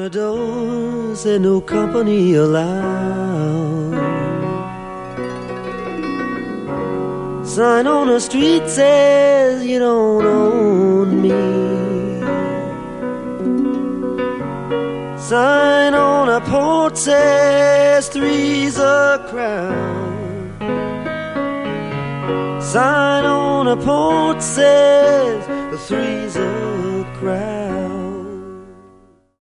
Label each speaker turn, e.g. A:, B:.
A: a door said no company allowed. Sign on the street says you don't own me. Sign on a porch says three's a crowd. Sign on a porch says the three's a crowd.